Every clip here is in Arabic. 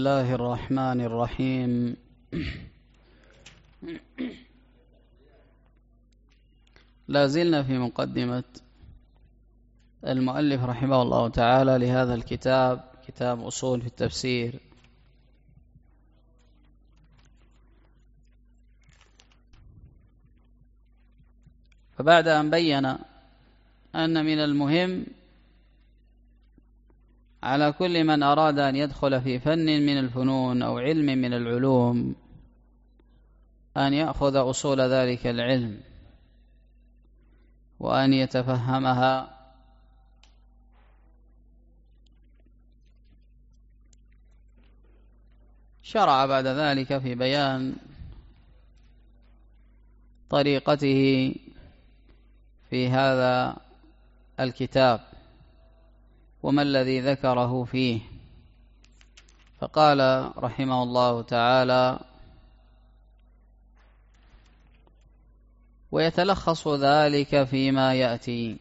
الله الرحمن الرحيم. لا زلنا في مقدمة المؤلف رحمه الله تعالى لهذا الكتاب، كتاب أصول في التفسير. فبعد أن بين أن من المهم على كل من أراد أن يدخل في فن من الفنون أو علم من العلوم أن يأخذ أصول ذلك العلم وأن يتفهمها، شرع بعد ذلك في بيان طريقته في هذا الكتاب وما الذي ذكره فيه. فقال رحمه الله تعالى: ويتلخص ذلك فيما يأتي.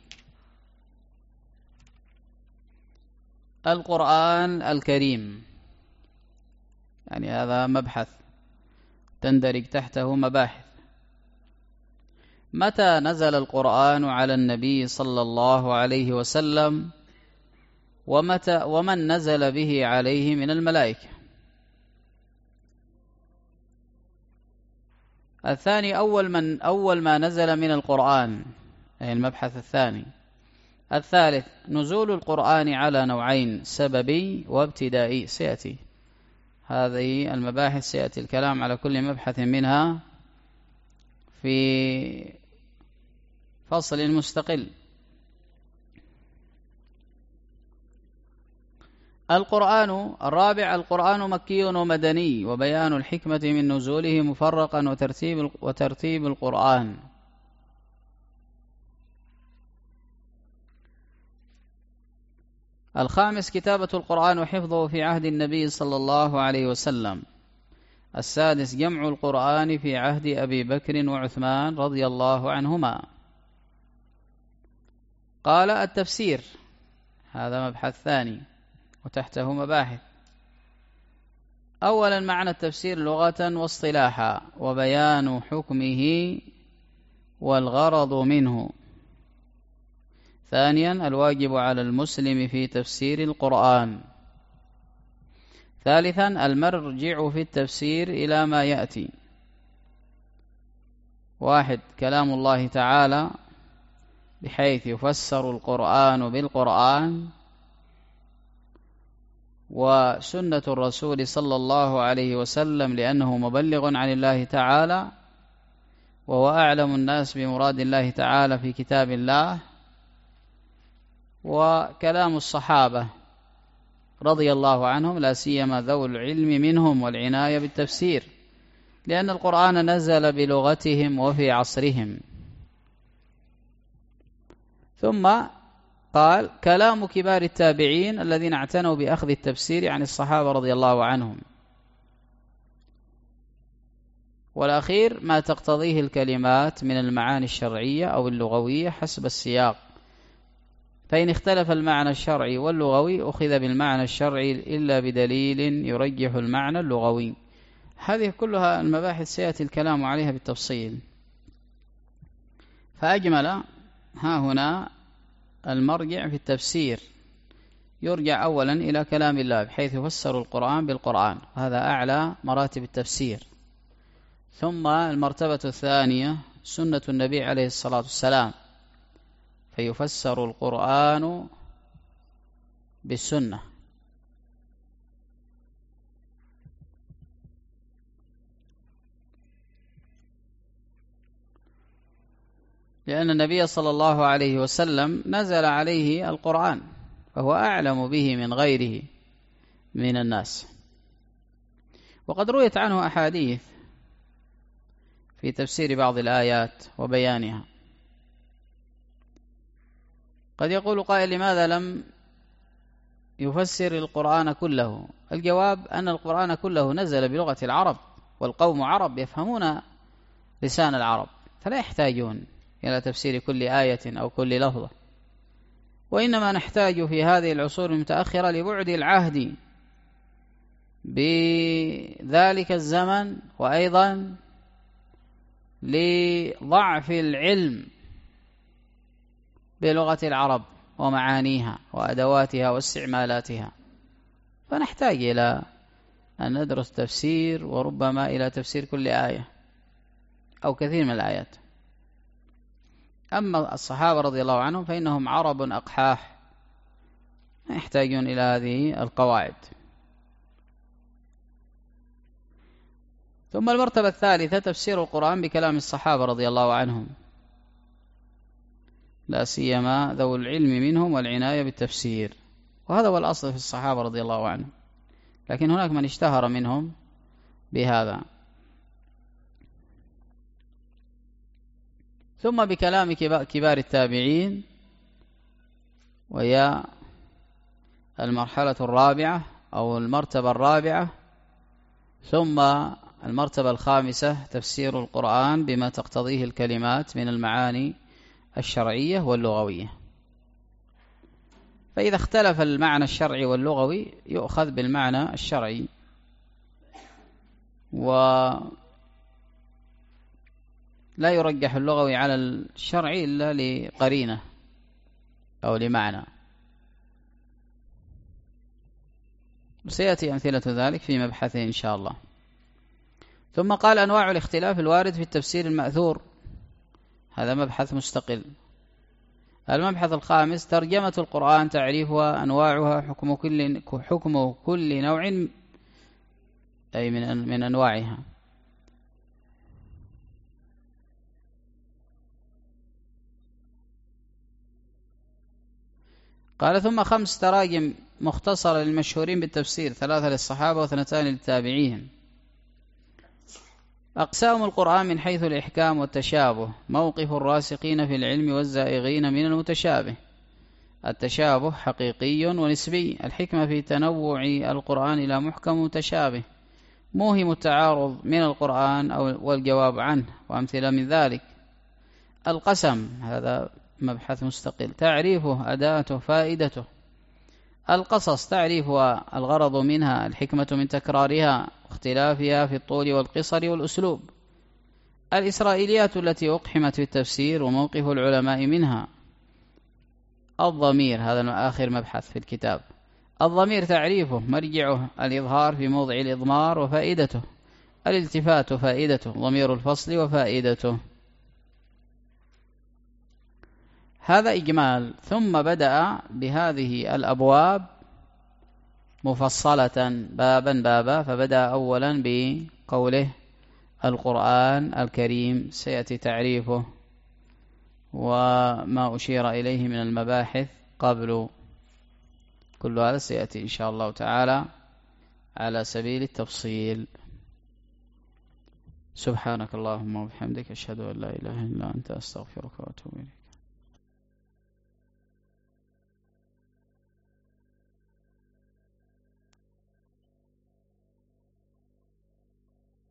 القرآن الكريم، يعني هذا مبحث تندرج تحته مباحث. متى نزل القرآن على النبي صلى الله عليه وسلم، ومن نزل به عليه من الملائكة. الثاني أول ما نزل من القرآن، أي المبحث الثاني. الثالث نزول القرآن على نوعين: سببي وابتدائي. سيأتي هذه المباحث، سيأتي الكلام على كل مبحث منها في فصل مستقل. القرآن الرابع: القرآن مكي ومدني، وبيان الحكمة من نزوله مفرقا وترتيب القرآن. الخامس: كتابة القرآن وحفظه في عهد النبي صلى الله عليه وسلم. السادس: جمع القرآن في عهد أبي بكر وعثمان رضي الله عنهما. قال: التفسير، هذا مبحث ثاني وتحته مباحث. أولا معنى التفسير لغة واصطلاحا، وبيان حكمه والغرض منه. ثانيا الواجب على المسلم في تفسير القرآن. ثالثا المرجع في التفسير إلى ما يأتي: 1. كلام الله تعالى بحيث يفسر القرآن بالقرآن، وسنة الرسول صلى الله عليه وسلم لأنه مبلغ عن الله تعالى وهو أعلم الناس بمراد الله تعالى في كتاب الله، وكلام الصحابة رضي الله عنهم لا سيما ذوي العلم منهم والعناية بالتفسير، لأن القرآن نزل بلغتهم وفي عصرهم. ثم قال: كلام كبار التابعين الذين اعتنوا بأخذ التفسير عن الصحابة رضي الله عنهم. والأخير ما تقتضيه الكلمات من المعاني الشرعية أو اللغوية حسب السياق، فإن اختلف المعنى الشرعي واللغوي أخذ بالمعنى الشرعي إلا بدليل يرجح المعنى اللغوي. هذه كلها المباحث سيأتي الكلام عليها بالتفصيل. فأجمل ها هنا المرجع في التفسير، يرجع أولا إلى كلام الله بحيث يفسر القرآن بالقرآن، هذا أعلى مراتب التفسير. ثم المرتبة الثانية سنة النبي عليه الصلاة والسلام، فيفسر القرآن بالسنة. لأن النبي صلى الله عليه وسلم نزل عليه القرآن فهو أعلم به من غيره من الناس. وقد رويت عنه أحاديث في تفسير بعض الآيات وبيانها. قد يقول قائل: لماذا لم يفسر القرآن كله؟ الجواب أن القرآن كله نزل بلغة العرب، والقوم عرب يفهمون لسان العرب، فلا يحتاجون إلى تفسير كل آية أو كل لفظة. وإنما نحتاج في هذه العصور المتأخرة لبعد العهد بذلك الزمن، وأيضا لضعف العلم بلغة العرب ومعانيها وأدواتها واستعمالاتها، فنحتاج إلى أن ندرس تفسير، وربما إلى تفسير كل آية أو كثير من الآيات. أما الصحابة رضي الله عنهم فإنهم عرب أقحاح، يحتاجون إلى هذه القواعد. ثم المرتبة الثالثة تفسير القرآن بكلام الصحابة رضي الله عنهم، لا سيما ذو العلم منهم والعناية بالتفسير، وهذا هو الأصل في الصحابة رضي الله عنهم، لكن هناك من اشتهر منهم بهذا. ثم بكلام كبار التابعين، وهي المرحلة الرابعة أو المرتبة الرابعة. ثم المرتبة الخامسة تفسير القرآن بما تقتضيه الكلمات من المعاني الشرعية واللغوية، فإذا اختلف المعنى الشرعي واللغوي يؤخذ بالمعنى الشرعي، ولا يرجح اللغوي على الشرعي إلا لقرينة أو لمعنى، سيأتي أمثلة ذلك في مبحثه إن شاء الله. ثم قال أنواع الاختلاف الوارد في التفسير المأثور، هذا مبحث مستقل. المبحث الخامس ترجمة القرآن، تعريفها، أنواعها، حكم كل نوع أي من أنواعها. قال ثم 5 تراجم مختصرة للمشهورين بالتفسير، 3 للصحابة و2 للتابعين. أقسام القرآن من حيث الإحكام والتشابه، موقف الراسخين في العلم والزائغين من المتشابه. التشابه حقيقي ونسبي، الحكمة في تنوع القرآن إلى محكم ومتشابه، موهم التعارض من القرآن والجواب عنه، وأمثلة من ذلك. القسم، هذا مبحث مستقل، تعريفه، أداته، فائدته. القصص، تعريفها، الغرض منها، الحكمة من تكرارها، اختلافها في الطول والقصر والأسلوب. الإسرائيليات التي أقحمت في التفسير، وموقف العلماء منها. الضمير، هذا آخر مبحث في الكتاب. الضمير تعريفه، مرجعه، الإظهار في موضع الإضمار وفائدته، الالتفات وفائدته، ضمير الفصل وفائدته. هذا إجمال. ثم بدأ بهذه الأبواب مفصلة بابا بابا، فبدأ أولا بقوله القرآن الكريم، سيأتي تعريفه وما أشير إليه من المباحث قبل، كل هذا سيأتي إن شاء الله تعالى على سبيل التفصيل. سبحانك اللهم وبحمدك، أشهد أن لا إله إلا أنت، أستغفرك وأتوب إليك.